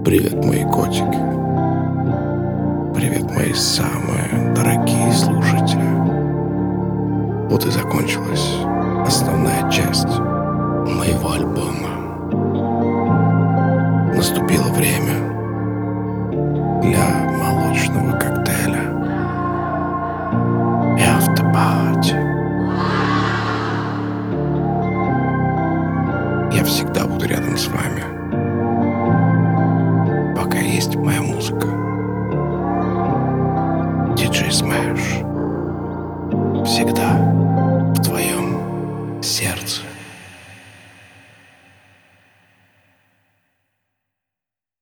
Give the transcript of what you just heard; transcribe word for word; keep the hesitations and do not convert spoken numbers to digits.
Привет, мои котики. Привет, мои самые дорогие слушатели. Вот и закончилась основная часть моего альбома.